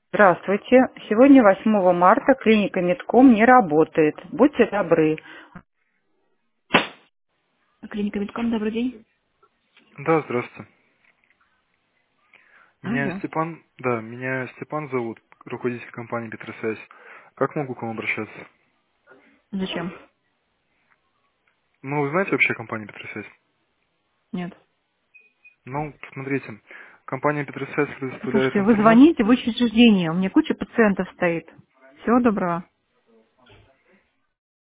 Здравствуйте. Сегодня 8 марта клиника Медком не работает. Будьте добры. Клиника Медком, добрый день. Да, здравствуйте. Алло. Меня Степан зовут, руководитель компании Петросвязь. Как могу к вам обращаться? Зачем? Ну, вы знаете вообще компанию Петросвязь? Нет. Ну, смотрите, компания Петросвязь предоставляет Слушайте, вы интернет. звоните в учреждение, у меня куча пациентов стоит. Всего доброго.